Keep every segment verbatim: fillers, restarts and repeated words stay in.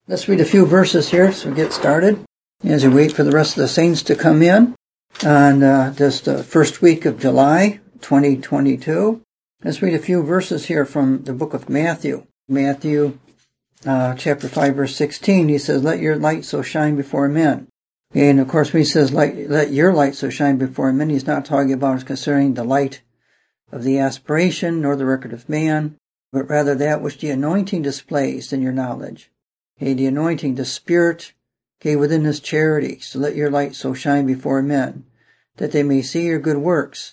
Let's read a few verses here so we get started as we wait for the rest of the saints to come in on uh, this uh, first week of July twenty twenty-two. Let's read a few verses here from the book of Matthew. Matthew uh, chapter five verse sixteen, he says, "Let your light so shine before men." And of course when he says, light, let your light so shine before men, he's not talking about concerning the light of the aspiration nor the record of man, but rather that which the anointing displays in your knowledge. Okay, the anointing, the Spirit, okay, within His charity. So let your light so shine before men, that they may see your good works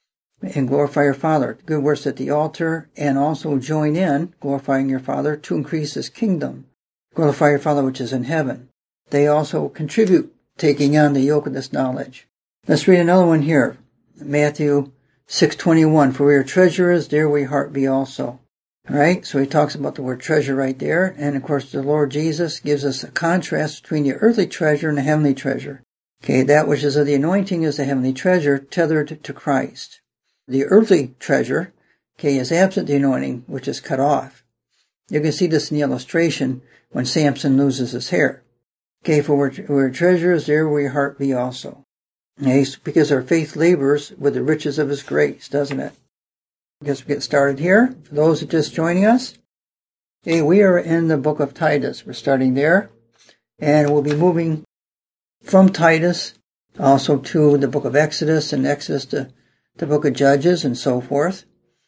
and glorify your Father. Good works at the altar, and also join in glorifying your Father to increase His kingdom. Glorify your Father which is in heaven. They also contribute, taking on the yoke of this knowledge. Let's read another one here. Matthew six twenty-one, "For where your treasure is, there will your heart be also." Alright, so he talks about the word treasure right there. And of course the Lord Jesus gives us a contrast between the earthly treasure and the heavenly treasure. Okay, that which is of the anointing is the heavenly treasure tethered to Christ. The earthly treasure, okay, is absent the anointing, which is cut off. You can see this in the illustration when Samson loses his hair. Okay, for where, where treasure is, there will your heart be also. Okay, because our faith labors with the riches of His grace, doesn't it? I guess we get started here. For those who are just joining us, okay, we are in the book of Titus. We're starting there, and we'll be moving from Titus also to the book of Exodus, and Exodus to the book of Judges, and so forth.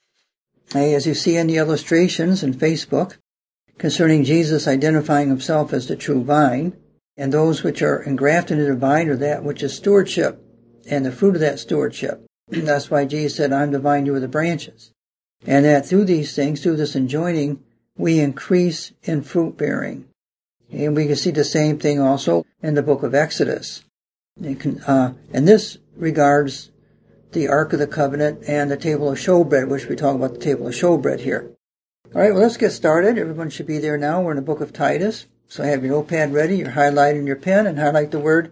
Okay, as you see in the illustrations in Facebook concerning Jesus identifying Himself as the true vine, and those which are engrafted into the vine are that which is stewardship, and the fruit of that stewardship. That's why Jesus said, "I'm the vine, you are the branches." And that through these things, through this enjoining, we increase in fruit bearing. And we can see the same thing also in the book of Exodus. Can, uh, and this regards the Ark of the Covenant and the table of showbread, which we talk about the table of showbread here. Alright, well let's get started. Everyone should be there now. We're in the book of Titus. So have your notepad ready, your highlight and your pen, and highlight the word.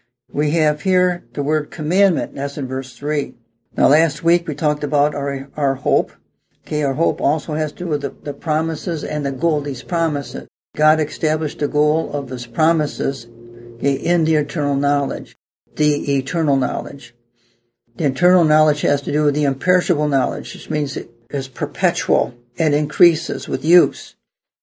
We have here the word commandment, and that's in verse three. Now last week we talked about our our hope. Okay, our hope also has to do with the, the promises and the goal of these promises. God established the goal of His promises, okay, in the eternal knowledge. The eternal knowledge. The eternal knowledge has to do with the imperishable knowledge, which means it is perpetual and increases with use.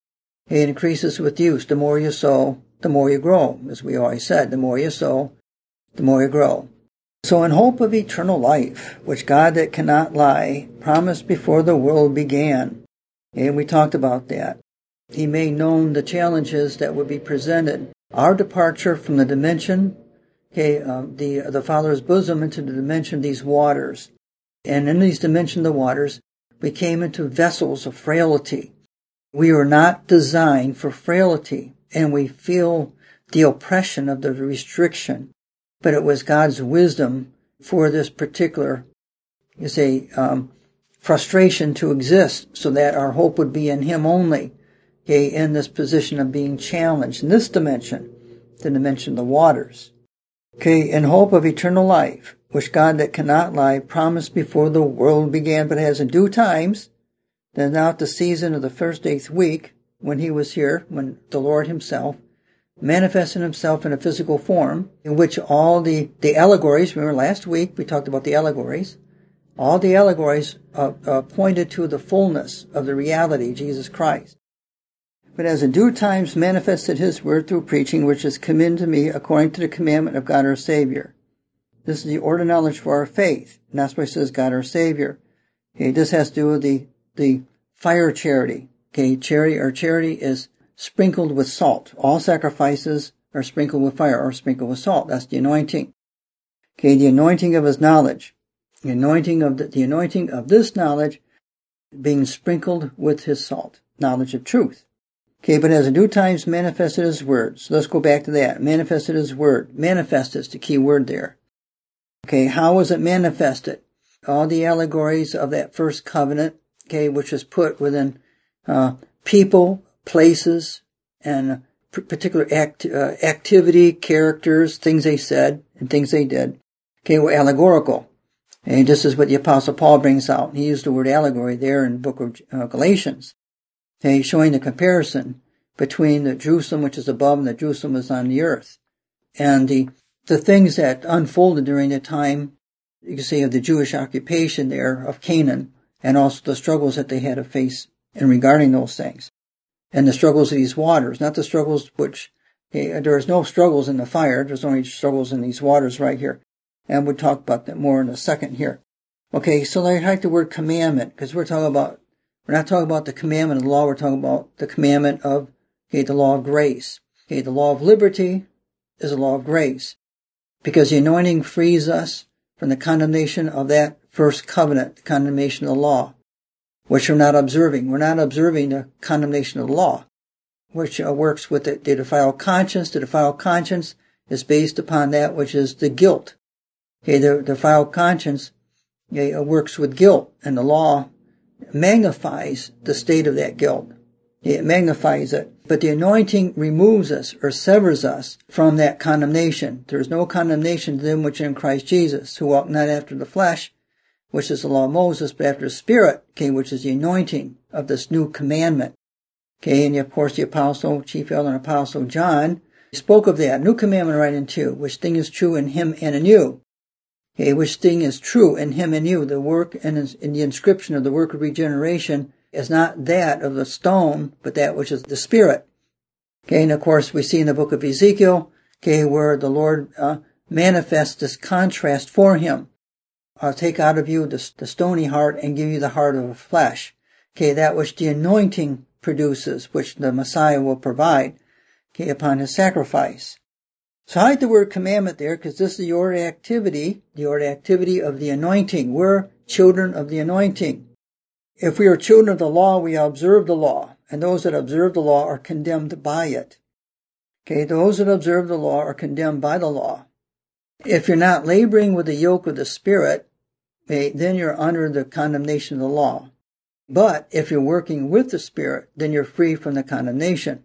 It increases with use. The more you sow, the more you grow. As we always said, the more you sow, the more you grow. So in hope of eternal life, which God that cannot lie promised before the world began. And we talked about that. He made known the challenges that would be presented. Our departure from the dimension, okay, uh, the the Father's bosom into the dimension of these waters. And in these dimension of the waters, we came into vessels of frailty. We are not designed for frailty, and we feel the oppression of the restriction. But it was God's wisdom for this particular, you say, um, frustration to exist, so that our hope would be in Him only, okay, in this position of being challenged in this dimension, the dimension of the waters. Okay, in hope of eternal life, which God that cannot lie promised before the world began, but has in due times, then now at the season of the first eighth week, when He was here, when the Lord Himself manifested Himself in a physical form, in which all the, the allegories, remember last week we talked about the allegories, all the allegories uh, uh, pointed to the fullness of the reality, Jesus Christ. But as in due times manifested His word through preaching, which is commended to me according to the commandment of God our Savior. This is the order of knowledge for our faith, and that's why it says God our Savior. Okay, this has to do with the, the fire charity. Okay, charity, or charity is sprinkled with salt. All sacrifices are sprinkled with fire or sprinkled with salt. That's the anointing. Okay, the anointing of His knowledge. The anointing of the, the anointing of this knowledge being sprinkled with His salt. Knowledge of truth. Okay, but as in due times manifested His word. So let's go back to that. Manifested His word. Manifest is the key word there. Okay, how was it manifested? All the allegories of that first covenant, okay, which was put within uh, people, places, and particular act, uh, activity, characters, things they said, and things they did, okay, were allegorical. And this is what the Apostle Paul brings out. He used the word allegory there in the book of uh, Galatians, okay, showing the comparison between the Jerusalem which is above and the Jerusalem is on the earth. And the, the things that unfolded during the time, you can say, of the Jewish occupation there of Canaan, and also the struggles that they had to face in regarding those things. And the struggles of these waters, not the struggles which, okay, there is no struggles in the fire, there's only struggles in these waters right here. And we'll talk about that more in a second here. Okay, so I like the word commandment, because we're talking about, we're not talking about the commandment of the law, we're talking about the commandment of, okay, the law of grace. Okay, the law of liberty is a law of grace, because the anointing frees us from the condemnation of that first covenant, the condemnation of the law, which we're not observing. We're not observing the condemnation of the law, which uh, works with the, the defiled conscience. The defiled conscience is based upon that which is the guilt. Okay, the defiled conscience okay, uh, works with guilt, and the law magnifies the state of that guilt. It magnifies it. But the anointing removes us or severs us from that condemnation. There is no condemnation to them which are in Christ Jesus, who walk not after the flesh, which is the law of Moses, but after the Spirit, okay, which is the anointing of this new commandment. Okay, and of course the apostle, chief elder and apostle John, spoke of that. New commandment right in two, which thing is true in him and in you. Okay, which thing is true in him and you. The work and in the inscription of the work of regeneration is not that of the stone, but that which is the Spirit. Okay, and of course we see in the book of Ezekiel, okay, where the Lord uh, manifests this contrast for him. I'll take out of you the, the stony heart and give you the heart of flesh. Okay, that which the anointing produces, which the Messiah will provide, okay, upon his sacrifice. So I like the word commandment there, because this is the order activity, the order activity of the anointing. We're children of the anointing. If we are children of the law, we observe the law, and those that observe the law are condemned by it. Okay, those that observe the law are condemned by the law. If you're not laboring with the yoke of the Spirit, okay, then you're under the condemnation of the law. But if you're working with the Spirit, then you're free from the condemnation.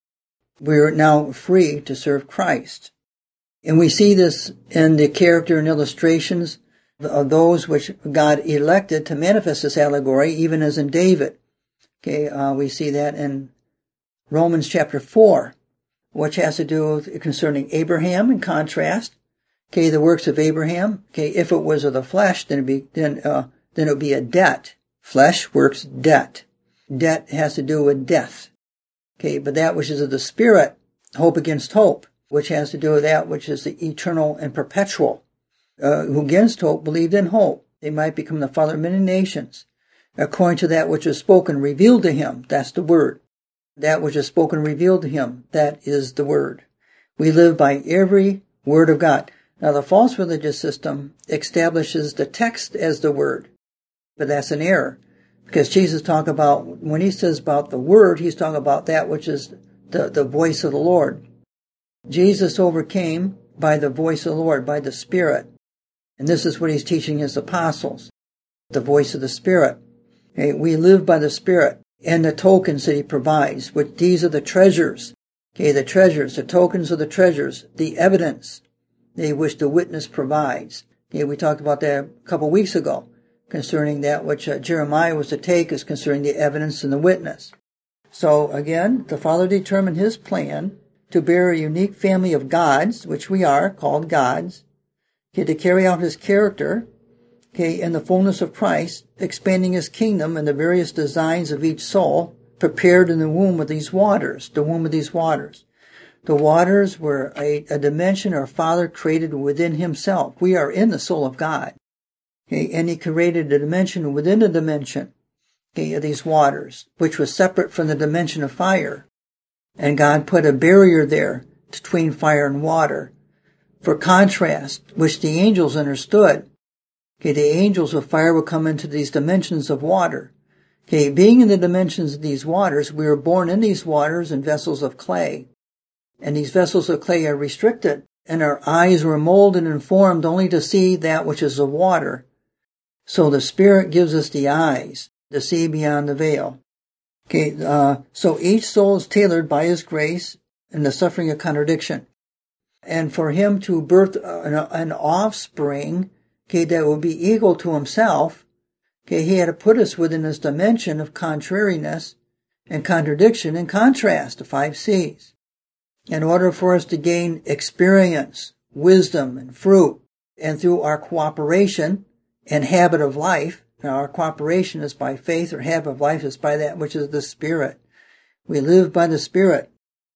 We're now free to serve Christ. And we see this in the character and illustrations of those which God elected to manifest this allegory, even as in David. Okay, uh, we see that in Romans chapter four, which has to do with concerning Abraham in contrast. Okay, the works of Abraham. Okay, if it was of the flesh, then it'd be, then, uh, then it would be a debt. Flesh works debt. Debt has to do with death. Okay, but that which is of the Spirit, hope against hope, which has to do with that which is the eternal and perpetual. Uh, who against hope believed in hope. They might become the father of many nations, according to that which is spoken, revealed to him. That's the word. That which is spoken, revealed to him. That is the word. We live by every word of God. Now, the false religious system establishes the text as the word, but that's an error, because Jesus talked about, when he says about the word, he's talking about that which is the, the voice of the Lord. Jesus overcame by the voice of the Lord, by the Spirit. And this is what he's teaching his apostles, the voice of the Spirit. Okay, we live by the Spirit and the tokens that he provides, which these are the treasures. Okay, the treasures, the tokens of the treasures, the evidence they which the witness provides. Okay, we talked about that a couple of weeks ago concerning that which uh, Jeremiah was to take is concerning the evidence and the witness. So again, the Father determined his plan to bear a unique family of gods, which we are, called gods, okay, to carry out his character, okay, in the fullness of Christ, expanding his kingdom and the various designs of each soul, prepared in the womb of these waters, the womb of these waters. The waters were a, a dimension our Father created within himself. We are in the soul of God. Okay, and he created a dimension within the dimension, okay, of these waters, which was separate from the dimension of fire. And God put a barrier there between fire and water, for contrast, which the angels understood. Okay, the angels of fire will come into these dimensions of water. Okay, being in the dimensions of these waters, we were born in these waters in vessels of clay. And these vessels of clay are restricted, and our eyes were molded and formed only to see that which is of water. So the Spirit gives us the eyes to see beyond the veil. Okay, uh, so each soul is tailored by his grace in the suffering of contradiction. And for him to birth an, an offspring, okay, that would be equal to himself, okay, he had to put us within this dimension of contrariness and contradiction and contrast, the five C's. In order for us to gain experience, wisdom, and fruit, and through our cooperation and habit of life, now our cooperation is by faith, or habit of life is by that which is the Spirit. We live by the Spirit.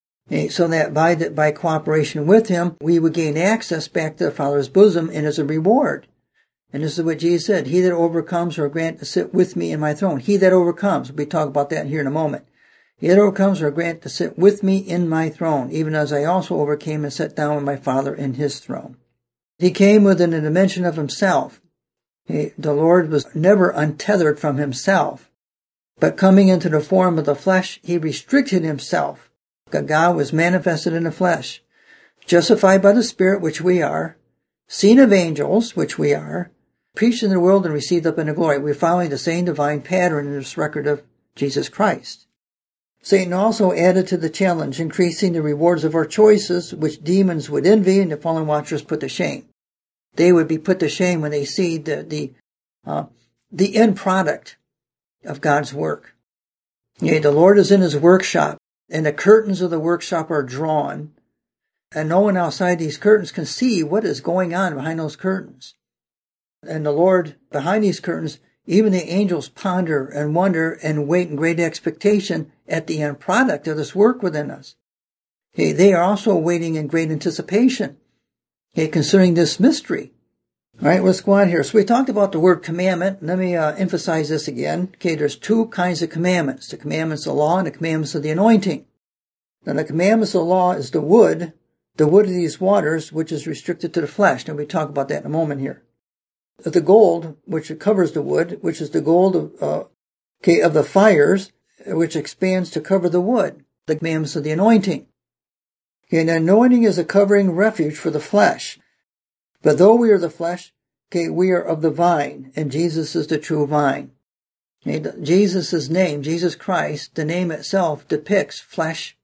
So that by the, by cooperation with Him, we would gain access back to the Father's bosom and as a reward. And this is what Jesus said, he that overcomes will grant to sit with me in my throne. He that overcomes, we'll talk about that here in a moment. He that overcomes will grant to sit with me in my throne, even as I also overcame and sat down with my Father in His throne. He came within a dimension of Himself. He, the Lord was never untethered from Himself. But coming into the form of the flesh, He restricted Himself. God was manifested in the flesh, justified by the Spirit, which we are, seen of angels, which we are, preached in the world and received up into glory. We're following the same divine pattern in this record of Jesus Christ. Satan also added to the challenge, increasing the rewards of our choices, which demons would envy and the fallen watchers put to shame. They would be put to shame when they see the the uh, the end product of God's work. Yea, the Lord is in His workshop, and the curtains of the workshop are drawn, and no one outside these curtains can see what is going on behind those curtains. And the Lord, behind these curtains, even the angels ponder and wonder and wait in great expectation at the end product of this work within us. Okay, they are also waiting in great anticipation, okay, concerning this mystery. All right, let's go on here. So we talked about the word commandment. Let me uh, emphasize this again. Okay, there's two kinds of commandments. The commandments of the law and the commandments of the anointing. Now, the commandments of the law is the wood, the wood of these waters, which is restricted to the flesh. Now, we talk about that in a moment here. The gold, which covers the wood, which is the gold of, uh, okay, of the fires, which expands to cover the wood. The commandments of the anointing. Okay, and the anointing is a covering refuge for the flesh. But though we are the flesh, okay, we are of the vine, and Jesus is the true vine. Okay, Jesus' name, Jesus Christ, the name itself depicts flesh,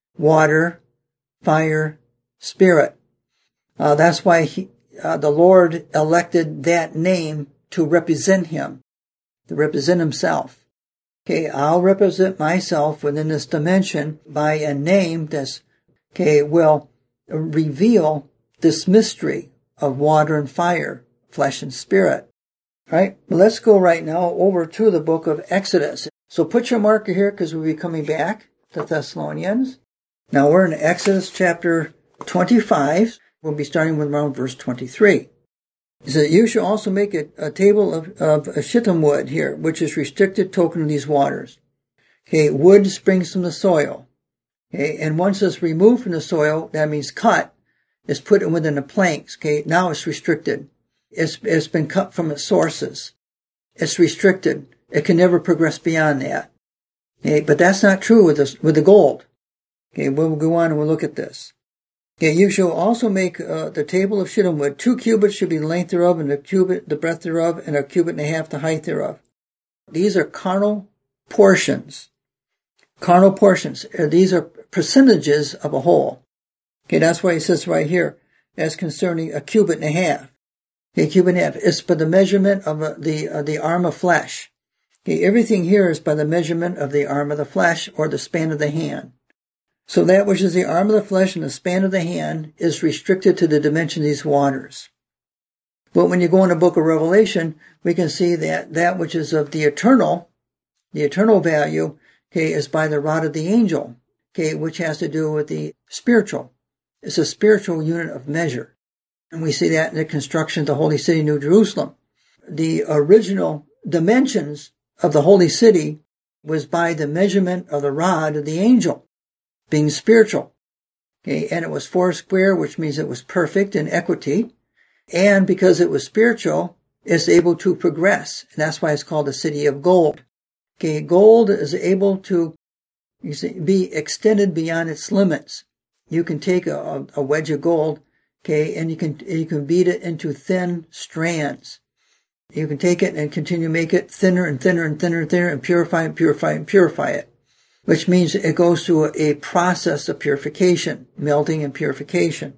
water, fire, spirit. Uh, that's why he, uh, the Lord elected that name to represent Him, to represent Himself. Okay, I'll represent myself within this dimension by a name that's, okay, will reveal this mystery of water and fire, flesh and spirit. All right, let's go right now over to the book of Exodus. So put your marker here because we'll be coming back to Thessalonians. Now we're in Exodus chapter twenty-five. We'll be starting with around verse twenty-three. It says, you shall also make a, a table of, of shittim wood here, which is restricted token of these waters. Okay, wood springs from the soil. Okay, and once it's removed from the soil, that means cut, it's put in within the planks. Okay, now it's restricted. It's, it's been cut from its sources. It's restricted. It can never progress beyond that. Okay, but that's not true with this, with the gold. Okay, we'll go on and we'll look at this. Okay, you shall also make uh, the table of shittim wood. Two cubits should be the length thereof, and a cubit the breadth thereof, and a cubit and a half the height thereof. These are carnal portions. Carnal portions. These are percentages of a whole. Okay, that's why he says right here, as concerning a cubit and a half. Okay, cubit and a half. It's by the measurement of uh, the uh, the arm of flesh. Okay, everything here is by the measurement of the arm of the flesh or the span of the hand. So that which is the arm of the flesh and the span of the hand is restricted to the dimension of these waters. But when you go in the book of Revelation, we can see that that which is of the eternal, the eternal value, okay, is by the rod of the angel, okay, which has to do with the spiritual. It's a spiritual unit of measure. And we see that in the construction of the holy city, New Jerusalem. The original dimensions of the holy city was by the measurement of the rod of the angel, being spiritual. Okay, and it was four square, which means it was perfect in equity. And because it was spiritual, it's able to progress. And that's why it's called the city of gold. Okay, gold is able to you see, be extended beyond its limits. You can take a, a wedge of gold, okay, and you can you can beat it into thin strands. You can take it and continue to make it thinner and thinner and thinner and thinner and purify and purify and purify it, which means it goes through a, a process of purification, melting and purification.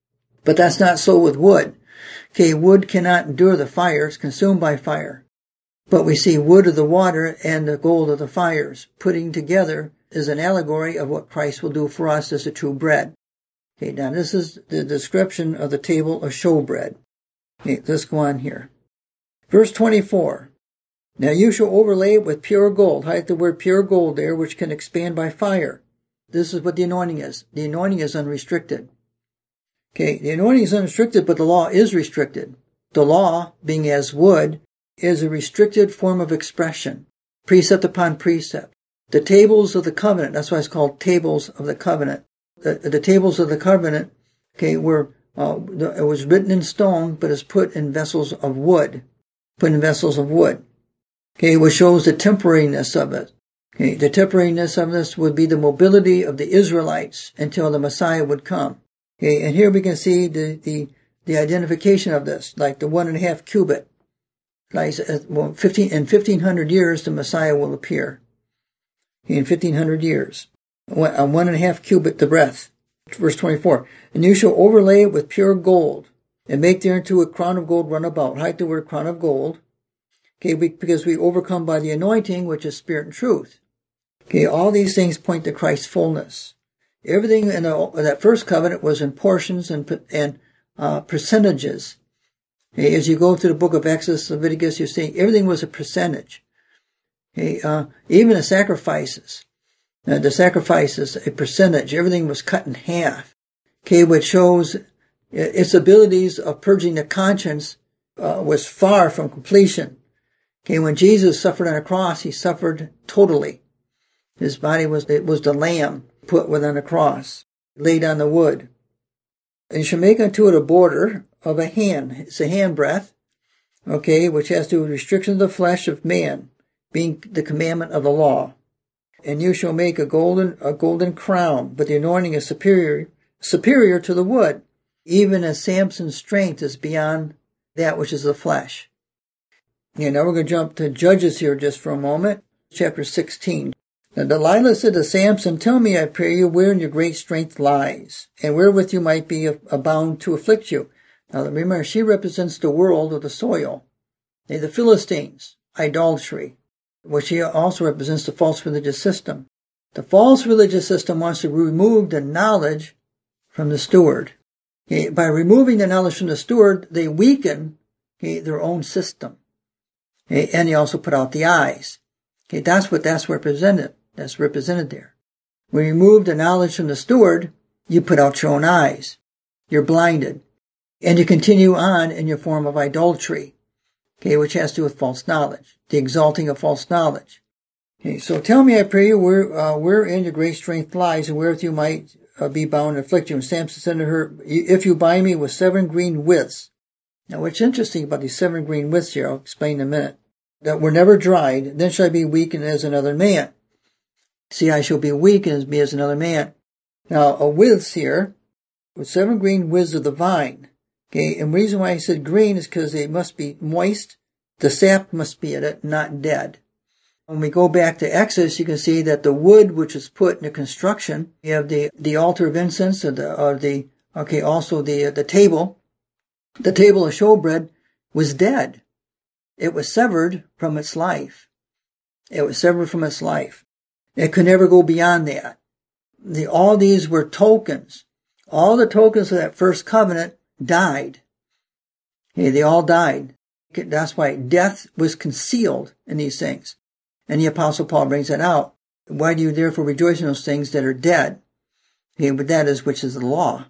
But that's not so with wood. Okay, wood cannot endure the fire. It's consumed by fire. But we see wood of the water and the gold of the fires. Putting together is an allegory of what Christ will do for us as the true bread. Okay, now this is the description of the table of showbread. Okay, let's go on here. Verse twenty-four. Now you shall overlay it with pure gold. Highlight the word pure gold there, which can expand by fire. This is what the anointing is. The anointing is unrestricted. Okay, the anointing is unrestricted, but the law is restricted. The law, being as wood, is a restricted form of expression, precept upon precept. The tables of the covenant, that's why it's called tables of the covenant. The, the tables of the covenant, okay, were, uh, the, it was written in stone, but is put in vessels of wood. Put in vessels of wood. Okay, which shows the temporariness of it. Okay, the temporariness of this would be the mobility of the Israelites until the Messiah would come. Okay, and here we can see the, the, the identification of this, like the one and a half cubit. Like, well, fifteen, in fifteen hundred years, the Messiah will appear. In fifteen hundred years. One, one and a half cubit the breadth. Verse twenty-four. And you shall overlay it with pure gold, and make thereunto a crown of gold run about. Hide the word crown of gold. Okay, we, because we overcome by the anointing, which is spirit and truth. Okay, all these things point to Christ's fullness. Everything in the, that first covenant was in portions and, and uh, percentages. Okay, as you go through the book of Exodus, Leviticus, you see everything was a percentage. Okay, uh, even the sacrifices. Uh, the sacrifices, a percentage. Everything was cut in half. Okay, which shows its abilities of purging the conscience uh, was far from completion. Okay, when Jesus suffered on a cross, he suffered totally. His body was, it was the lamb put within a cross, laid on the wood. And you shall make unto it a border of a hand. It's a handbreadth, okay, which has to do with restriction of the flesh of man, being the commandment of the law. And you shall make a golden, a golden crown, but the anointing is superior, superior to the wood, even as Samson's strength is beyond that which is the flesh. Okay, now we're going to jump to Judges here just for a moment. Chapter sixteen. Now Delilah said to Samson, tell me, I pray you, wherein your great strength lies, and wherewith you might be abound to afflict you. Now remember, she represents the world or the soil. They, the Philistines, idolatry, which she also represents the false religious system. The false religious system wants to remove the knowledge from the steward. Okay, by removing the knowledge from the steward, they weaken okay, their own system. Okay, and they also put out the eyes. Okay, that's what that's represented. That's represented there. When you remove the knowledge from the steward, you put out your own eyes. You're blinded. And you continue on in your form of idolatry. Okay, which has to do with false knowledge. The exalting of false knowledge. Okay, so tell me, I pray you, where, uh, wherein your great strength lies, and wherewith you might uh, be bound and afflict you. And Samson said to her, if you bind me with seven green withs. Now, what's interesting about these seven green withs here, I'll explain in a minute, that were never dried, then shall I be weakened as another man. See, I shall be weakened as be as another man. Now, a withs here, with seven green withs of the vine. Okay, and the reason why I said green is because they must be moist. The sap must be in it, not dead. When we go back to Exodus, you can see that the wood which is put in the construction, you have the, the altar of incense, or the, or the, okay, also the, the table. The table of showbread was dead. It was severed from its life. It was severed from its life. It could never go beyond that. The, all these were tokens. All the tokens of that first covenant died. Okay, they all died. That's why death was concealed in these things. And the Apostle Paul brings that out. Why do you therefore rejoice in those things that are dead? Okay, but that is which is the law.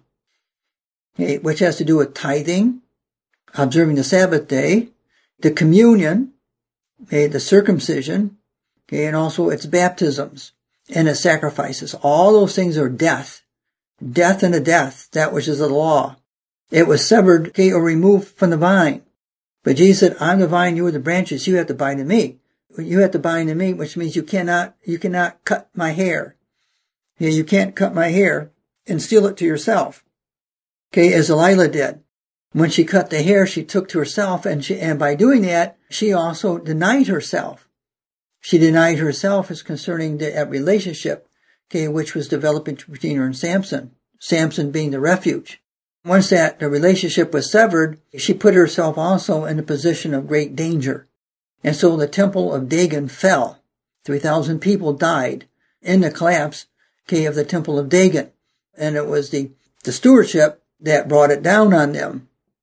Okay, which has to do with tithing, observing the Sabbath day, the communion, okay, the circumcision, okay, and also its baptisms and its sacrifices. All those things are death. Death and a death, that which is the law. It was severed, okay, or removed from the vine. But Jesus said, I'm the vine, you are the branches, you have to bind in me. You have to bind in me, which means you cannot, you cannot cut my hair. Okay, you can't cut my hair and steal it to yourself. Okay, as Delilah did. When she cut the hair, she took to herself, and she, and by doing that, she also denied herself. She denied herself as concerning the, that relationship, okay, which was developing between her and Samson. Samson being the refuge. Once that the relationship was severed, she put herself also in a position of great danger. And so the temple of Dagon fell. three thousand people died in the collapse, okay, of the temple of Dagon. And it was the, the stewardship that brought it down on them.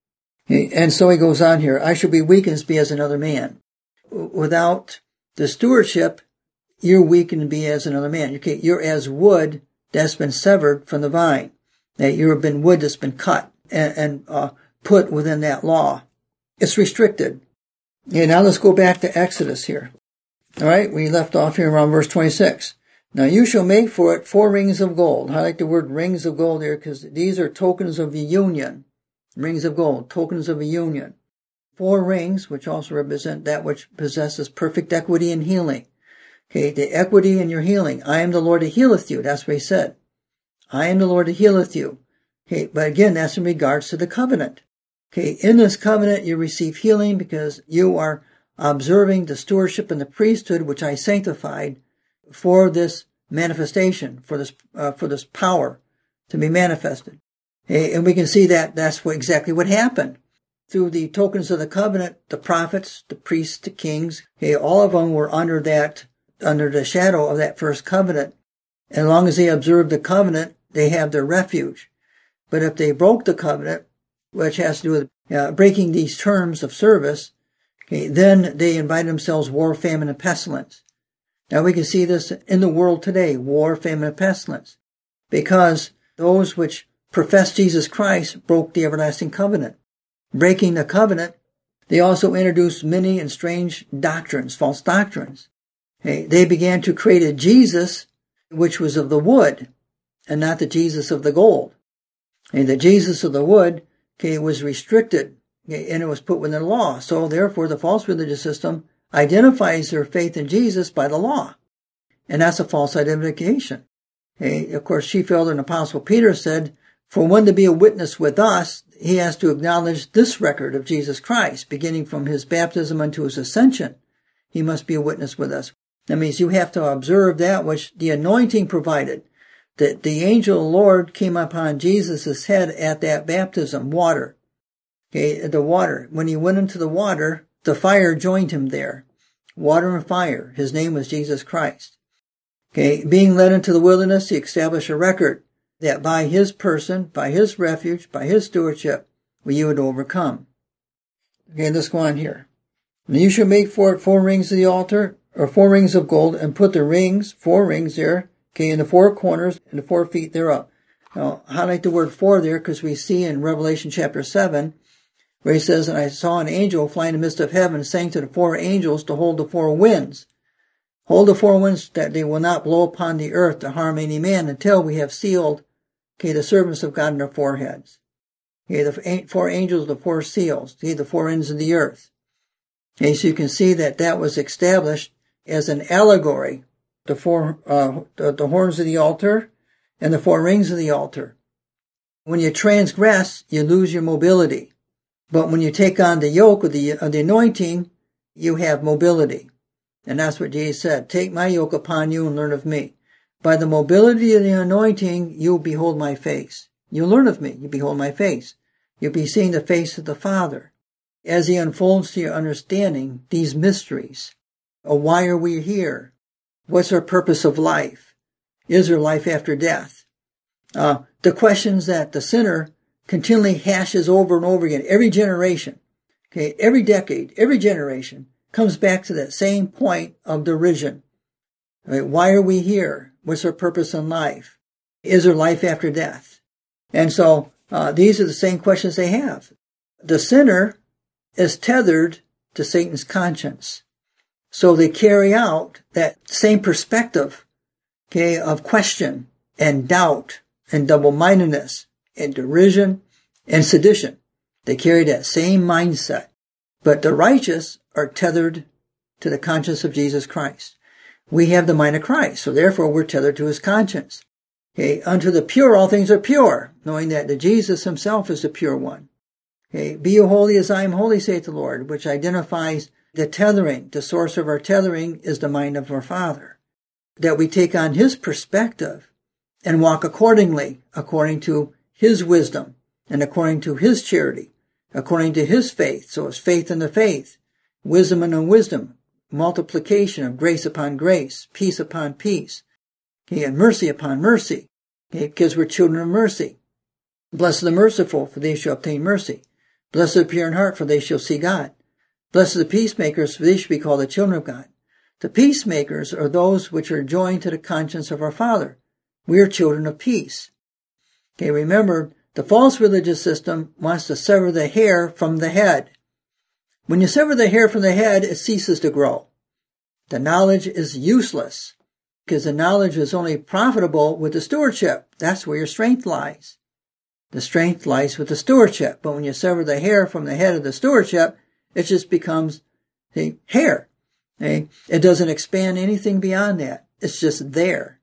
And so he goes on here, I shall be weak and be as another man. Without the stewardship, you're weak and be as another man. Okay, you're as wood that's been severed from the vine. That you've been wood that's been cut and, and uh, put within that law. It's restricted. Okay, now let's go back to Exodus here. All right, we left off here around verse twenty-six. Now you shall make for it four rings of gold. I like the word rings of gold here because these are tokens of the union. Rings of gold, tokens of a union. Four rings, which also represent that which possesses perfect equity and healing. Okay, the equity in your healing. I am the Lord that healeth you. That's what he said. I am the Lord that healeth you. Okay, but again, that's in regards to the covenant. Okay, in this covenant, you receive healing because you are observing the stewardship and the priesthood, which I sanctified for this manifestation, for this, uh, for this power to be manifested. Okay, and we can see that that's what, exactly what happened. Through the tokens of the covenant, the prophets, the priests, the kings, okay, all of them were under that, under the shadow of that first covenant. And as long as they observed the covenant, they have their refuge. But if they broke the covenant, which has to do with uh, breaking these terms of service, okay, then they invite themselves war, famine, and pestilence. Now we can see this in the world today, war, famine, and pestilence, because those which profess Jesus Christ broke the everlasting covenant. Breaking the covenant, they also introduced many and strange doctrines, false doctrines. Okay, they began to create a Jesus which was of the wood and not the Jesus of the gold. And the Jesus of the wood, okay, was restricted, okay, and it was put within the law. So therefore the false religious system identifies their faith in Jesus by the law. And that's a false identification. Okay, of course, chief elder and apostle Peter said, for one to be a witness with us, he has to acknowledge this record of Jesus Christ, beginning from his baptism unto his ascension. He must be a witness with us. That means you have to observe that which the anointing provided. That the angel of the Lord came upon Jesus' head at that baptism, water. Okay, the water. When he went into the water, the fire joined him there. Water and fire. His name was Jesus Christ. Okay, being led into the wilderness, he established a record that by his person, by his refuge, by his stewardship, we would overcome. Okay, let's go on here. And you shall make for it four rings of the altar, or four rings of gold, and put the rings, four rings there, okay, in the four corners and the four feet thereof. Now, highlight the word four there, because we see in Revelation chapter seven, where he says, and I saw an angel fly in the midst of heaven, saying to the four angels to hold the four winds. Hold the four winds that they will not blow upon the earth to harm any man until we have sealed, okay, the servants of God in their foreheads. Okay, the four angels, the four seals, okay, the four ends of the earth. Okay, so you can see that that was established as an allegory, the four, uh, the, the horns of the altar and the four rings of the altar. When you transgress, you lose your mobility. But when you take on the yoke of the, of the anointing, you have mobility. And that's what Jesus said, take my yoke upon you and learn of me. By the mobility of the anointing, you'll behold my face. You'll learn of me. You behold my face. You'll be seeing the face of the Father as he unfolds to your understanding these mysteries. Oh, why are we here? What's our purpose of life? Is there life after death? Uh, the questions that the sinner continually hashes over and over again, every generation, okay, every decade, every generation comes back to that same point of derision. Right? Why are we here? What's our purpose in life? Is there life after death? And so, uh, these are the same questions they have. The sinner is tethered to Satan's conscience. So they carry out that same perspective, okay, of question and doubt and double-mindedness and derision and sedition. They carry that same mindset. But the righteous are tethered to the conscience of Jesus Christ. We have the mind of Christ, so therefore we're tethered to his conscience. Okay, unto the pure all things are pure, knowing that the Jesus himself is the pure one. Okay, be you holy as I am holy, saith the Lord, which identifies the tethering. The source of our tethering is the mind of our Father. That we take on his perspective and walk accordingly, according to his wisdom and according to his charity, according to his faith. So it's faith in the faith. wisdom and wisdom, multiplication of grace upon grace, peace upon peace, okay, and mercy upon mercy, okay, because we're children of mercy. Blessed the merciful, for they shall obtain mercy. Blessed the pure in heart, for they shall see God. Blessed the peacemakers, for they shall be called the children of God. The peacemakers are those which are joined to the conscience of our Father. We are children of peace. Okay, remember, the false religious system wants to sever the hair from the head. When you sever the hair from the head, it ceases to grow. The knowledge is useless, because the knowledge is only profitable with the stewardship. That's where your strength lies. The strength lies with the stewardship. But when you sever the hair from the head of the stewardship, it just becomes the hair. Okay? It doesn't expand anything beyond that. It's just there.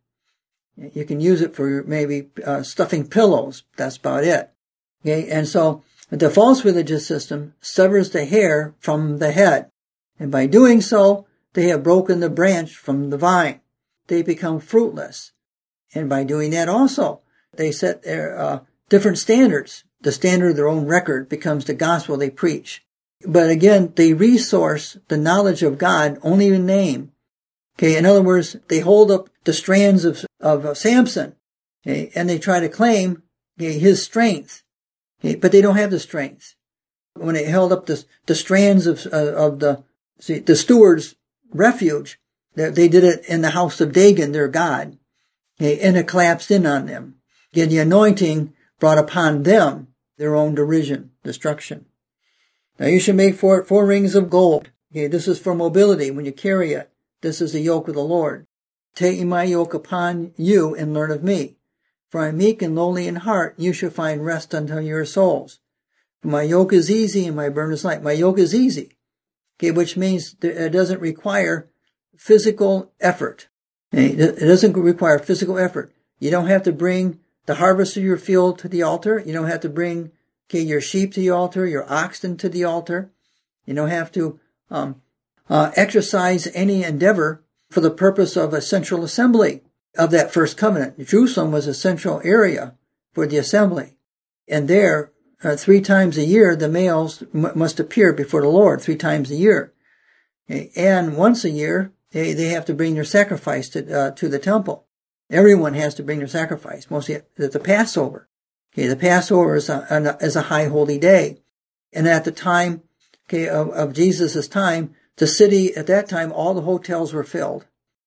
You can use it for maybe uh, stuffing pillows. That's about it. Okay? And so the false religious system severs the hair from the head. And by doing so, they have broken the branch from the vine. They become fruitless. And by doing that also, they set their uh, different standards. The standard of their own record becomes the gospel they preach. But again, they resource the knowledge of God only in name. Okay, in other words, they hold up the strands of, of, of Samson, okay, and they try to claim, okay, his strength, okay, but they don't have the strength. When they held up the, the strands of, uh, of the, see, the steward's refuge, they, they did it in the house of Dagon, their god, okay, and it collapsed in on them. Again, the anointing brought upon them their own derision, destruction. Now you should make for it four rings of gold. Okay, this is for mobility when you carry it. This is the yoke of the Lord. Take my yoke upon you and learn of me. For I am meek and lowly in heart, you shall find rest unto your souls. For my yoke is easy and my burden is light. My yoke is easy. Okay, which means it doesn't require physical effort. Okay, it doesn't require physical effort. You don't have to bring the harvest of your field to the altar. You don't have to bring, okay, your sheep to the altar, your oxen to the altar. You don't have to, um, Uh, exercise any endeavor for the purpose of a central assembly of that first covenant. Jerusalem was a central area for the assembly. And there, uh, three times a year, the males m- must appear before the Lord, three times a year. Okay? And once a year, they, they have to bring their sacrifice to, uh, to the temple. Everyone has to bring their sacrifice, mostly at, at the Passover. Okay, the Passover is a, an, is a high holy day. And at the time, okay, of, of Jesus' time, the city, at that time, all the hotels were filled.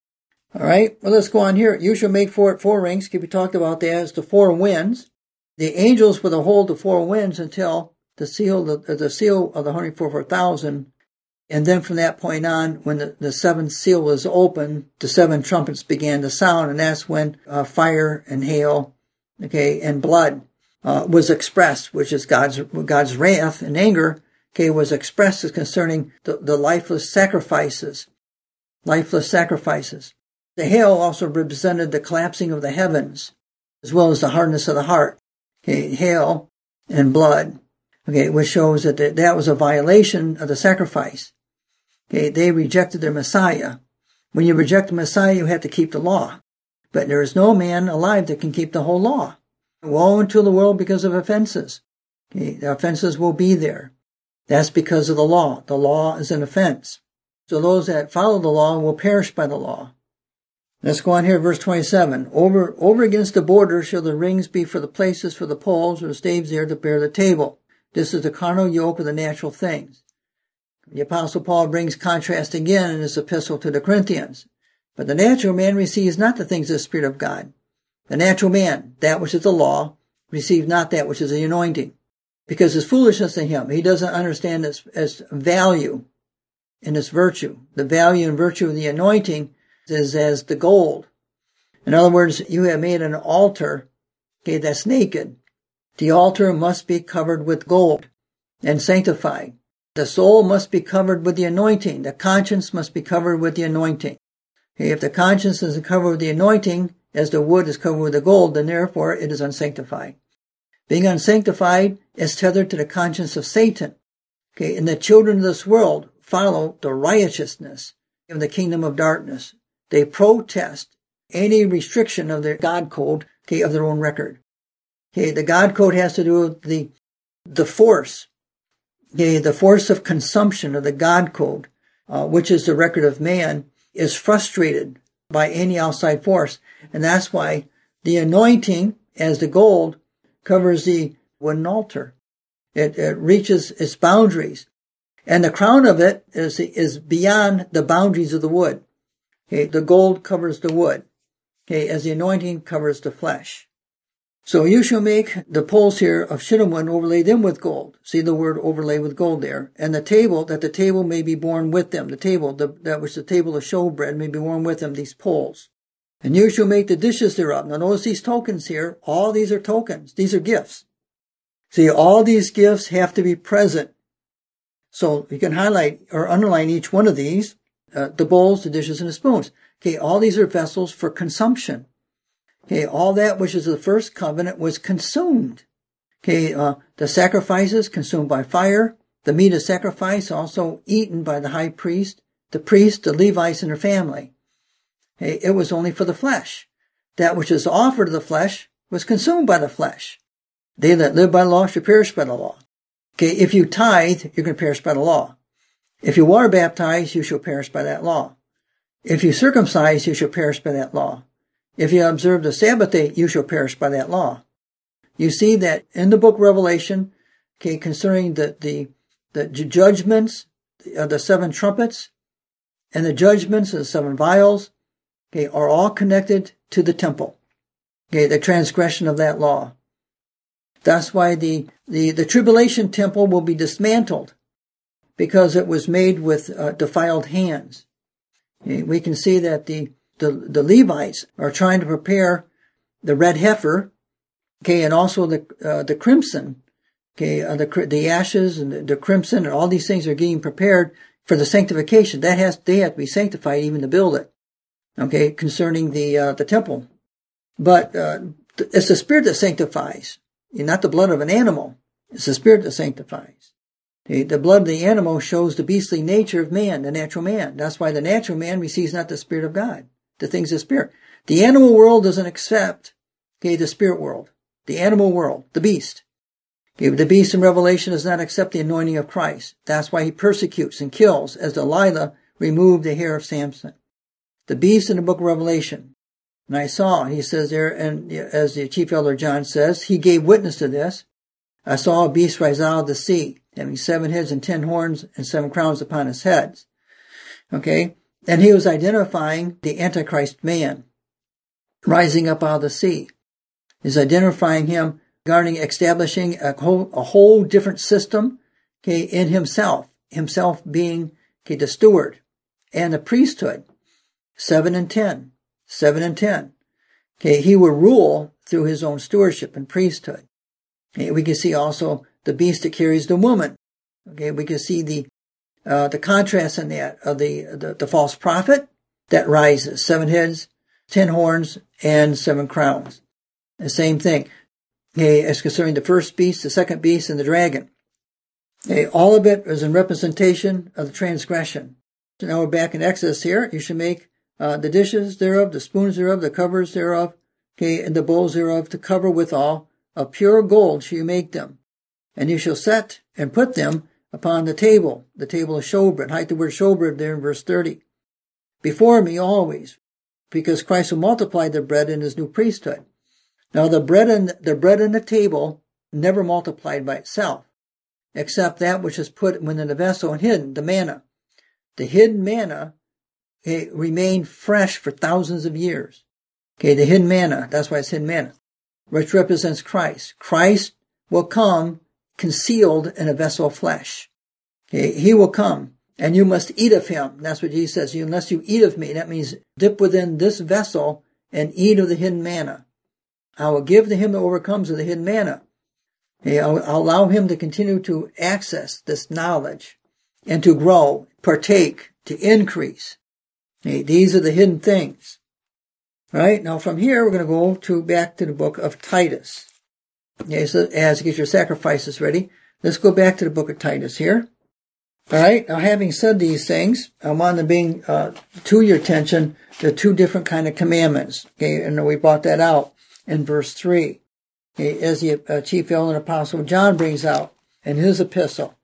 All right, well, let's go on here. You shall make for it four rings. We talked about that as the four winds. The angels were to hold the four winds until the seal, the, the seal of the one hundred forty-four thousand. And then from that point on, when the, the seventh seal was opened, the seven trumpets began to sound, and that's when uh, fire and hail, okay, and blood uh, was expressed, which is God's God's wrath and anger. Okay, was expressed as concerning the, the lifeless sacrifices. Lifeless sacrifices. The hail also represented the collapsing of the heavens, as well as the hardness of the heart. Okay, hail and blood. Okay, which shows that the, that was a violation of the sacrifice. Okay, they rejected their Messiah. When you reject the Messiah, you have to keep the law. But there is no man alive that can keep the whole law. Woe unto the world because of offenses. Okay, the offenses will be there. That's because of the law. The law is an offense. So those that follow the law will perish by the law. Let's go on here, verse twenty-seven. Over, over against the border shall the rings be for the places for the poles or the staves there to bear the table. This is the carnal yoke of the natural things. The Apostle Paul brings contrast again in his epistle to the Corinthians. But the natural man receives not the things of the Spirit of God. The natural man, that which is the law, receives not that which is the anointing. Because it's foolishness to him. He doesn't understand its, its value and its virtue. The value and virtue of the anointing is as the gold. In other words, you have made an altar, okay, that's naked. The altar must be covered with gold and sanctified. The soul must be covered with the anointing. The conscience must be covered with the anointing. Okay, if the conscience isn't covered with the anointing, as the wood is covered with the gold, then therefore it is unsanctified. Being unsanctified is tethered to the conscience of Satan. Okay, and the children of this world follow the righteousness of the kingdom of darkness. They protest any restriction of their God code, okay, of their own record. Okay, the God code has to do with the, the force Okay, the force of consumption of the God code, uh, which is the record of man, is frustrated by any outside force. And that's why the anointing, as the gold, covers the wooden altar. It, it reaches its boundaries. And the crown of it is, is beyond the boundaries of the wood. Okay, the gold covers the wood. Okay, as the anointing covers the flesh. So you shall make the poles here of shittim wood and overlay them with gold. See the word overlay with gold there. And the table, that the table may be borne with them. The table, the, that which the table of showbread may be borne with them, these poles. And you shall make the dishes thereof. Now notice these tokens here. All these are tokens. These are gifts. See, all these gifts have to be present. So you can highlight or underline each one of these. Uh, the bowls, the dishes, and the spoons. Okay, all these are vessels for consumption. Okay, all that which is the first covenant was consumed. Okay, uh, the sacrifices consumed by fire, the meat of sacrifice also eaten by the high priest, the priest, the Levites, and their family. Okay, it was only for the flesh. That which is offered to the flesh was consumed by the flesh. They that live by the law shall perish by the law. Okay, if you tithe, you're going to perish by the law. If you water baptize, you shall perish by that law. If you circumcise, you shall perish by that law. If you observe the Sabbath day, you shall perish by that law. You see that in the book of Revelation, okay, concerning the, the, the judgments of the seven trumpets and the judgments of the seven vials, okay, are all connected to the temple. Okay, the transgression of that law. That's why the, the, the tribulation temple will be dismantled, because it was made with uh, defiled hands. Okay, we can see that the The, the Levites are trying to prepare the red heifer, okay, and also the, uh, the crimson, okay, uh, the, the ashes and the, the crimson and all these things are getting prepared for the sanctification. That has, they have to be sanctified even to build it, okay, concerning the, uh, the temple. But, uh, it's the Spirit that sanctifies, not the blood of an animal. It's the Spirit that sanctifies. The, the blood of the animal shows the beastly nature of man, the natural man. That's why the natural man receives not the Spirit of God. The things of spirit. The animal world doesn't accept, okay, the spirit world. The animal world, the beast. Okay, the beast in Revelation does not accept the anointing of Christ. That's why he persecutes and kills, as Delilah removed the hair of Samson. The beast in the book of Revelation. And I saw, he says there, and as the chief elder John says, he gave witness to this. I saw a beast rise out of the sea, having seven heads and ten horns and seven crowns upon his heads. Okay. And he was identifying the Antichrist man rising up out of the sea. He's identifying him regarding establishing a whole, a whole different system, okay, in himself. Himself being, okay, the steward and the priesthood. Seven and ten. Seven and ten. Okay, he will rule through his own stewardship and priesthood. Okay, we can see also the beast that carries the woman. Okay, we can see the Uh, the contrast in that of the, the, the false prophet that rises, seven heads, ten horns, and seven crowns. The same thing. Okay, as concerning the first beast, the second beast, and the dragon. Okay, all of it is in representation of the transgression. So now we're back in Exodus here. You should make, uh, the dishes thereof, the spoons thereof, the covers thereof, okay, and the bowls thereof to cover withal. Of pure gold shall you make them. And you shall set and put them upon the table, the table of showbread. Hide the word showbread there in verse thirty. Before me always, because Christ will multiply the bread in his new priesthood. Now the bread and the bread and the table never multiplied by itself, except that which is put within the vessel and hidden, the manna. The hidden manna, it remained fresh for thousands of years. Okay, the hidden manna, that's why it's hidden manna, which represents Christ. Christ will come concealed in a vessel of flesh. Okay, he will come, and you must eat of him. That's what Jesus says. Unless you eat of me, that means dip within this vessel and eat of the hidden manna. I will give to him that overcomes of the hidden manna. Okay, I'll, I'll allow him to continue to access this knowledge and to grow, partake, to increase. Okay, these are the hidden things. All right, now from here, we're going to go to back to the book of Titus. Okay, so as you get your sacrifices ready, let's go back to the book of Titus here. All right, now having said these things, I want to bring uh, to your attention the two different kind of commandments. Okay, and we brought that out in verse three. Okay, as the uh, chief elder and apostle John brings out in his epistle.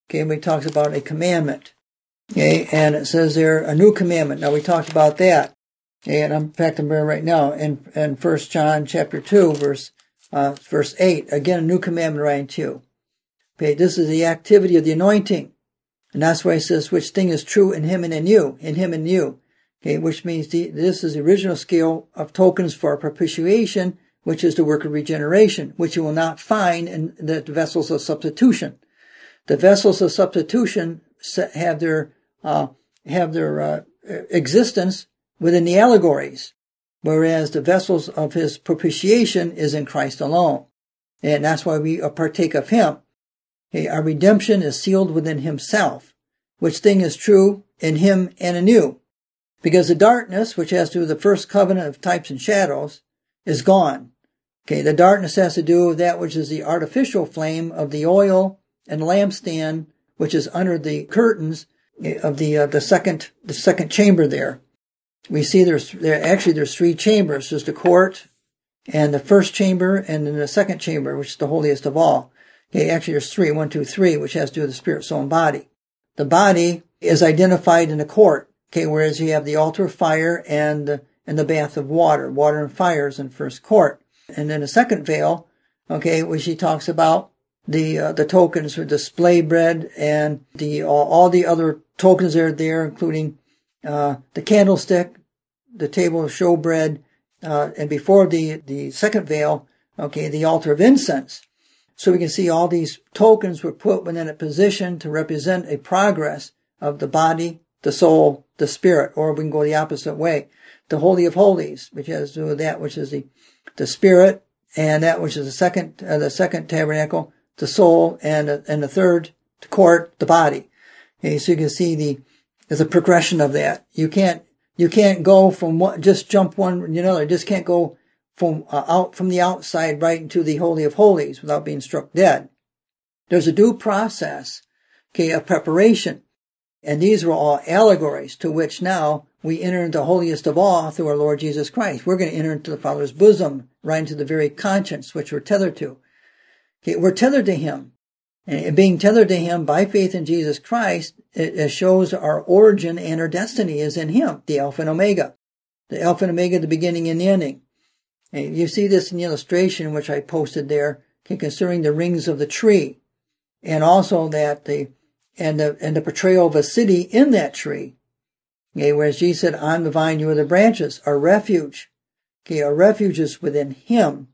Okay, we talked about a commandment. Okay, and it says there, a new commandment. Now we talked about that. Okay, and I'm, in fact, I'm there right now in, in First John chapter two, verse, uh, verse eight. Again, a new commandment writing to you. Okay, this is the activity of the anointing. And that's why it says, which thing is true in him and in you, in him and you. Okay, which means the, this is the original scale of tokens for propitiation, which is the work of regeneration, which you will not find in the vessels of substitution. The vessels of substitution have their, uh, have their, uh, existence within the allegories, whereas the vessels of his propitiation is in Christ alone. And that's why we partake of him. Okay, our redemption is sealed within himself, which thing is true in him and in you. Because the darkness, which has to do with the first covenant of types and shadows, is gone. Okay, the darkness has to do with that which is the artificial flame of the oil and lampstand, which is under the curtains of the uh, the second the second chamber there. We see there's there actually there's three chambers. There's the court, and the first chamber, and then the second chamber, which is the holiest of all. Okay, actually there's three, one, two, three, which has to do with the spirit, soul, and body. The body is identified in the court. Okay, whereas you have the altar of fire and the, and the bath of water. Water and fire is in first court. And then the second veil, okay, which he talks about the uh, the tokens for display bread and the all, all the other tokens that are there, including uh the candlestick, the table of showbread, uh and before the the second veil, okay, the altar of incense. So we can see all these tokens were put within a position to represent a progress of the body, the soul, the spirit, or we can go the opposite way. The Holy of Holies, which has to do with that which is the, the spirit, and that which is the second, uh, the second tabernacle, the soul, and, uh, and the third court, the body. Okay, so you can see the, there's a progression of that. You can't, you can't go from one, just jump one, you know, you just can't go from, uh, out, from the outside right into the Holy of Holies without being struck dead. There's a due process, okay, of preparation. And these were all allegories to which now we enter into the holiest of all through our Lord Jesus Christ. We're going to enter into the Father's bosom, right into the very conscience which we're tethered to. Okay, we're tethered to him. And being tethered to him by faith in Jesus Christ, it, it shows our origin and our destiny is in him, the Alpha and Omega. The Alpha and Omega, the beginning and the ending. And you see this in the illustration which I posted there, okay, concerning the rings of the tree. And also that the And the, and the portrayal of a city in that tree. Okay, whereas Jesus said, I'm the vine, you are the branches, our refuge. Okay, our refuge is within him.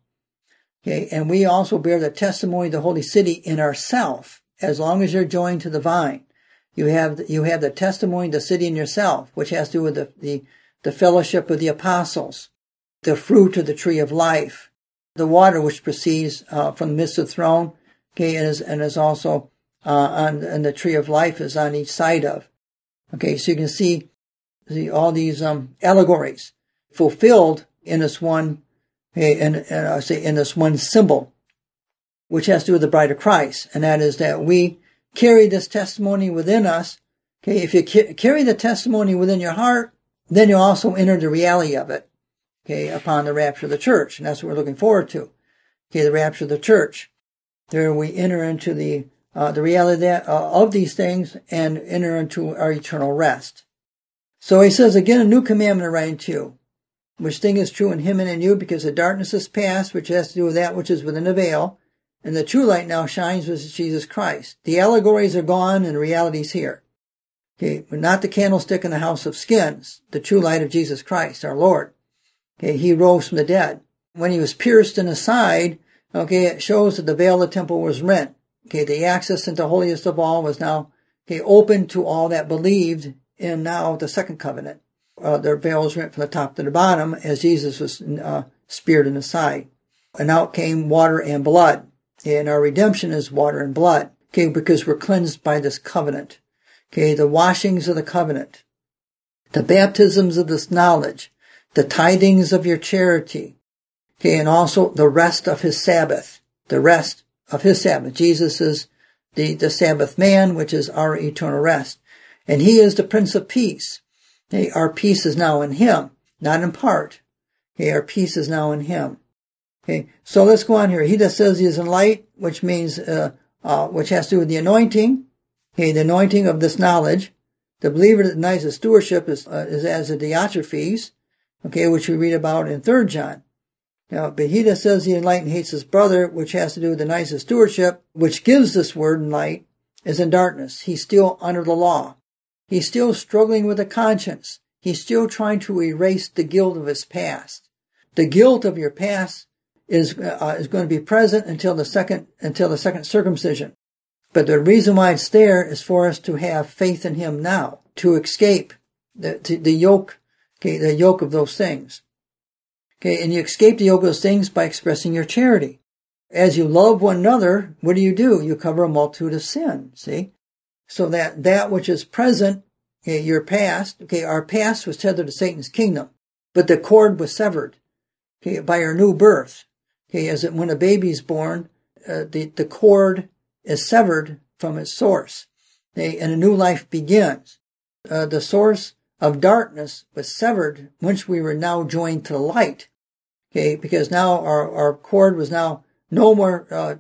Okay, and we also bear the testimony of the holy city in ourself. As long as you're joined to the vine, you have, you have the testimony of the city in yourself, which has to do with the, the, the fellowship of the apostles, the fruit of the tree of life, the water which proceeds, uh, from the midst of the throne. Okay, and is, and is also Uh, on, and the tree of life is on each side of. Okay, so you can see, see all these, um, allegories fulfilled in this one, okay, and, and I say in this one symbol, which has to do with the bride of Christ. And that is that we carry this testimony within us. Okay, if you ca- carry the testimony within your heart, then you also enter the reality of it. Okay, upon the rapture of the church. And that's what we're looking forward to. Okay, the rapture of the church. There we enter into the Uh, the reality that, uh, of these things and enter into our eternal rest. So he says, again, a new commandment I write to you, which thing is true in him and in you, because the darkness is past, which has to do with that which is within the veil, and the true light now shines, which is Jesus Christ. The allegories are gone and the reality is here. Okay, but not the candlestick in the house of skins, the true light of Jesus Christ, our Lord. Okay, he rose from the dead. When he was pierced in the side, okay, it shows that the veil of the temple was rent. Okay, the access into holiest of all was now, okay, open to all that believed in now the second covenant. Uh, their veil was rent from the top to the bottom as Jesus was, uh, speared in the side. And out came water and blood. And our redemption is water and blood. Okay, because we're cleansed by this covenant. Okay, the washings of the covenant. The baptisms of this knowledge. The tithings of your charity. Okay, and also the rest of his Sabbath. The rest of his Sabbath. Jesus is the, the Sabbath man, which is our eternal rest. And he is the Prince of Peace. Okay, our peace is now in him, not in part. Okay, our peace is now in him. Okay, so let's go on here. He that says he is in light, which means, uh, uh, which has to do with the anointing. Okay, the anointing of this knowledge. The believer that denies the stewardship is, uh, is as a Diotrephes, okay, which we read about in Third John. Now, but he that says he enlightened hates his brother, which has to do with denies the stewardship, which gives this word and light, is in darkness. He's still under the law. He's still struggling with a conscience. He's still trying to erase the guilt of his past. The guilt of your past is uh, is going to be present until the second until the second circumcision. But the reason why it's there is for us to have faith in him now, to escape the, to, the yoke, okay, the yoke of those things. Okay, and you escape the yoke of those things by expressing your charity. As you love one another, what do you do? You cover a multitude of sin, see? So that, that which is present, okay, your past, okay, our past was tethered to Satan's kingdom, but the cord was severed, okay, by our new birth. Okay, as it, when a baby's born, uh, the, the cord is severed from its source, okay, and a new life begins. Uh, the source of darkness was severed once we were now joined to the light, okay, because now our, our cord was now no more, uh,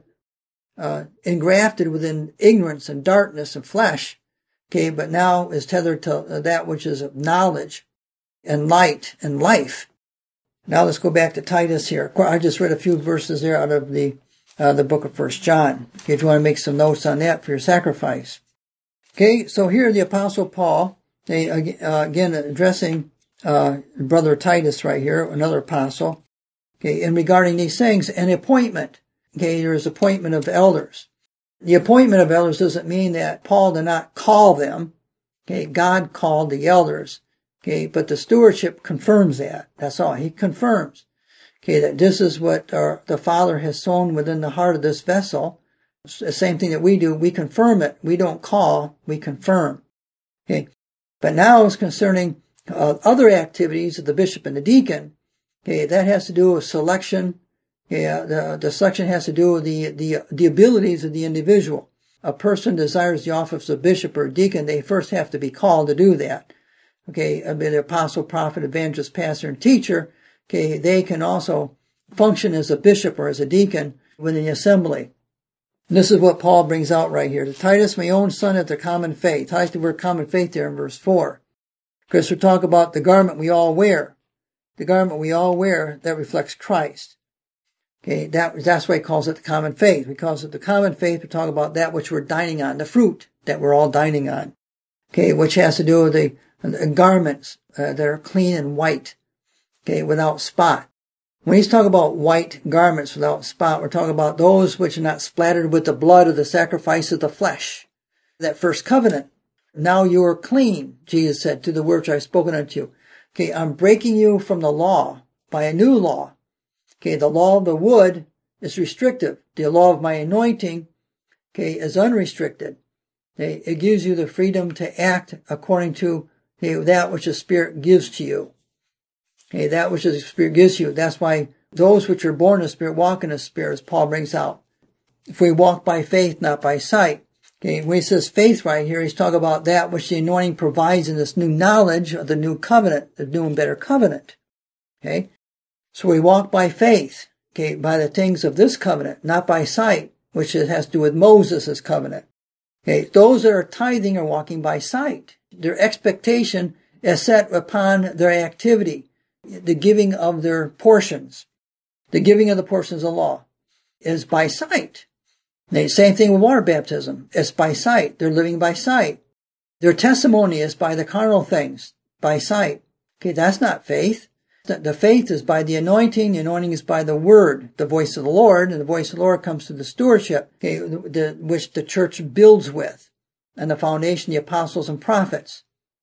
uh, engrafted within ignorance and darkness and flesh, okay, but now is tethered to that which is of knowledge and light and life. Now let's go back to Titus here. I just read a few verses there out of the Uh, the book of First John. Okay, if you want to make some notes on that for your sacrifice. Okay, so here the Apostle Paul, they, uh, again addressing uh, brother Titus right here, another apostle. Okay, and regarding these things, an appointment. Okay, there is appointment of elders. The appointment of elders doesn't mean that Paul did not call them. Okay, God called the elders. Okay, but the stewardship confirms that. That's all. He confirms. Okay, that this is what our, the Father has sown within the heart of this vessel. It's the same thing that we do. We confirm it. We don't call. We confirm. Okay. But now it's concerning uh, other activities of the bishop and the deacon. Okay, that has to do with selection. Okay, uh, the, the selection has to do with the, the, the abilities of the individual. A person desires the office of bishop or deacon, they first have to be called to do that. Okay, be the apostle, prophet, evangelist, pastor, and teacher. Okay, they can also function as a bishop or as a deacon within the assembly. And this is what Paul brings out right here. To Titus, my own son, at the common faith. I like the word common faith there in verse four. Because we talk about the garment we all wear. The garment we all wear that reflects Christ. Okay, that, that's why he calls it the common faith. We call it the common faith. We talk about that which we're dining on, the fruit that we're all dining on. Okay, which has to do with the, the garments uh, that are clean and white. Okay, without spot. When he's talking about white garments without spot, we're talking about those which are not splattered with the blood of the sacrifice of the flesh. That first covenant. Now you are clean, Jesus said, to the words I've spoken unto you. Okay, I'm breaking you from the law by a new law. Okay, the law of the wood is restrictive. The law of my anointing, okay, is unrestricted. Okay, it gives you the freedom to act according to okay, that which the Spirit gives to you. Okay, that which the Spirit gives you. That's why those which are born of the Spirit walk in the Spirit, as Paul brings out. If we walk by faith, not by sight. Okay, when he says faith right here, he's talking about that which the anointing provides in this new knowledge of the new covenant, the new and better covenant. Okay, so we walk by faith, okay, by the things of this covenant, not by sight, which has to do with Moses' covenant. Okay, those that are tithing are walking by sight. Their expectation is set upon their activity. The giving of their portions, the giving of the portions of law is by sight. The same thing with water baptism. It's by sight. They're living by sight. Their testimony is by the carnal things, by sight. Okay, that's not faith. The faith is by the anointing. The anointing is by the word, the voice of the Lord, and the voice of the Lord comes through the stewardship, okay, the, which the church builds with, and the foundation, the apostles and prophets.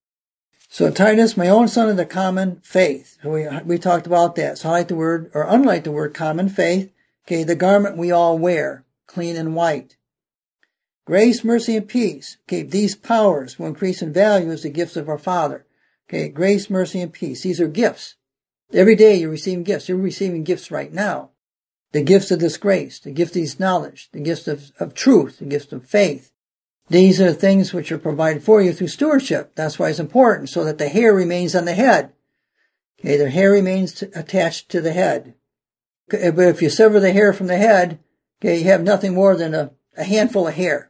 So Titus, my own son, of the common faith. So we, we talked about that. So I like the word, or unlike the word common faith, okay, the garment we all wear, clean and white. Grace, mercy, and peace. Okay, these powers will increase in value as the gifts of our Father. Okay, grace, mercy, and peace. These are gifts. Every day you're receiving gifts. You're receiving gifts right now. The gifts of this grace, the gift of this knowledge, the gifts of, of truth, the gifts of faith. These are things which are provided for you through stewardship. That's why it's important, so that the hair remains on the head. Okay, the hair remains t- attached to the head. Okay, but if you sever the hair from the head, okay, you have nothing more than a, a handful of hair.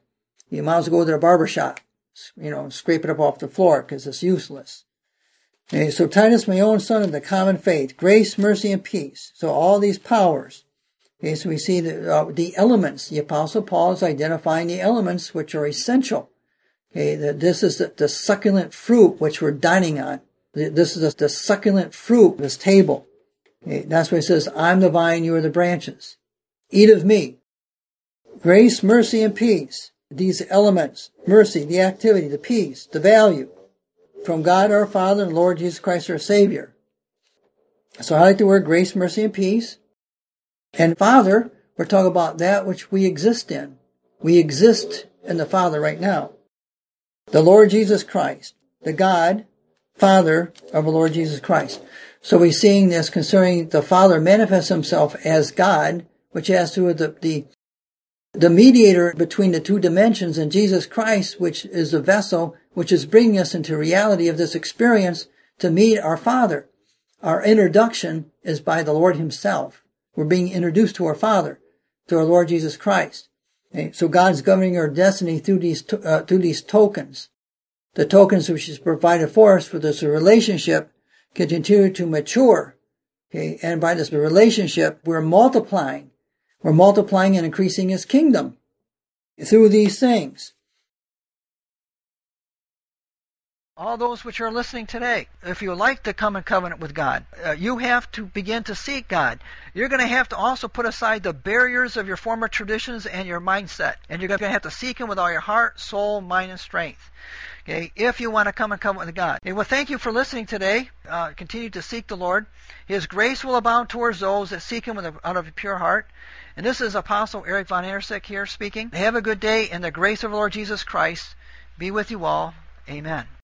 You might as well go to the barber shop, you know, scrape it up off the floor because it's useless. Okay, so Titus, my own son, of the common faith, grace, mercy, and peace. So all these powers. Okay, so we see the, uh, the elements. The Apostle Paul is identifying the elements which are essential. Okay, that this is the, the succulent fruit which we're dining on. This is the, the succulent fruit of this table. Okay, that's why it says, I'm the vine, you are the branches. Eat of me. Grace, mercy, and peace. These elements, mercy, the activity, the peace, the value, from God our Father and Lord Jesus Christ our Savior. So I like the word grace, mercy, and peace. And Father, we're talking about that which we exist in. We exist in the Father right now. The Lord Jesus Christ, the God, Father of the Lord Jesus Christ. So we're seeing this concerning the Father manifests himself as God, which has to do with the, the, the mediator between the two dimensions, and Jesus Christ, which is the vessel which is bringing us into reality of this experience to meet our Father. Our introduction is by the Lord himself. We're being introduced to our Father, to our Lord Jesus Christ. Okay? So God's governing our destiny through these, to, uh, through these tokens. The tokens which is provided for us for this relationship can continue to mature. Okay? And by this relationship, we're multiplying. We're multiplying and increasing his kingdom through these things. All those which are listening today, if you would like to come in covenant with God, uh, you have to begin to seek God. You're going to have to also put aside the barriers of your former traditions and your mindset. And you're going to have to seek him with all your heart, soul, mind, and strength. Okay, if you want to come in covenant with God. Okay, well, thank you for listening today. Uh, continue to seek the Lord. His grace will abound towards those that seek him with a, out of a pure heart. And this is Apostle Eric Von Ersick here speaking. Have a good day, and the grace of the Lord Jesus Christ be with you all. Amen.